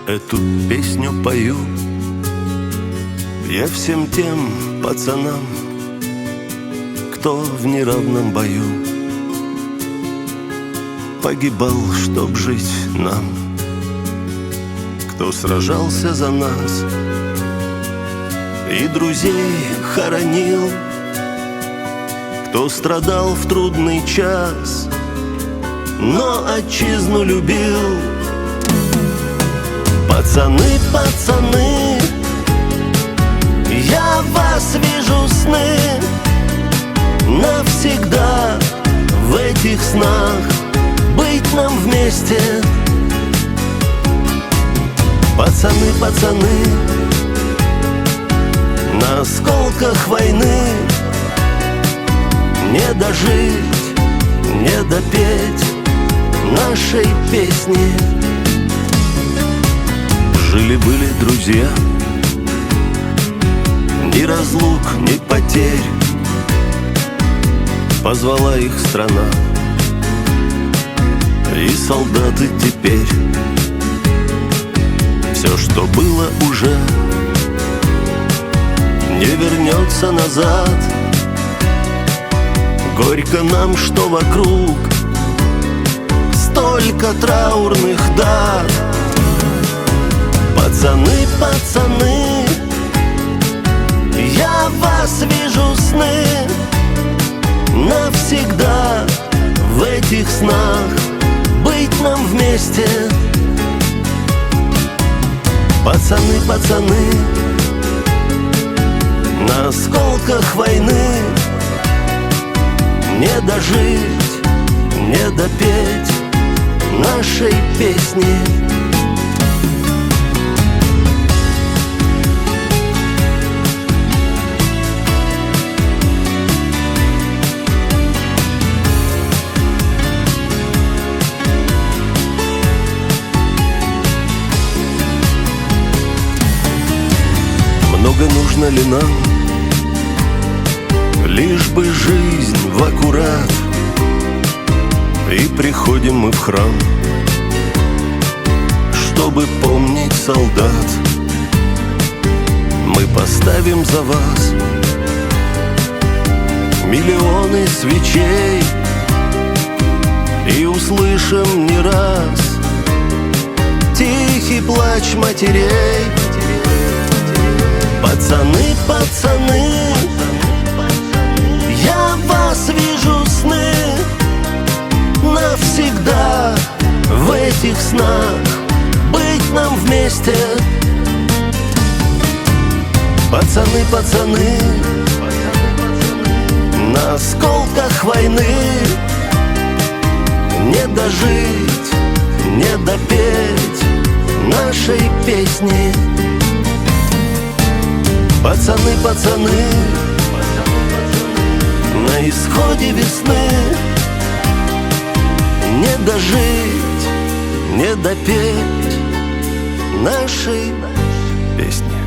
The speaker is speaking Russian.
Эту песню пою я всем тем пацанам, кто в неравном бою погибал, чтоб жить нам, кто сражался за нас и друзей хоронил, кто страдал в трудный час, но отчизну любил. Пацаны, пацаны, я вас вижу сны, навсегда в этих снах быть нам вместе. Пацаны, пацаны, на осколках войны не дожить, не допеть нашей песни. Жили-были друзья, ни разлук, ни потерь, позвала их страна, и солдаты теперь. Все, что было уже, не вернется назад. Горько нам, что вокруг столько траурных дат. Пацаны, пацаны, я вас вижу сны, навсегда в этих снах быть нам вместе. Пацаны, пацаны, на осколках войны не дожить, не допеть нашей песни. Много нужно ли нам, лишь бы жизнь в аккурат, и приходим мы в храм, чтобы помнить солдат. Мы поставим за вас миллионы свечей и услышим не раз тихий плач матерей. Пацаны, пацаны, я вас вижу сны, навсегда в этих снах быть нам вместе. Пацаны, пацаны, на осколках войны не дожить, не допеть нашей песни. Пацаны, пацаны, на исходе весны не дожить, не допеть нашей песни.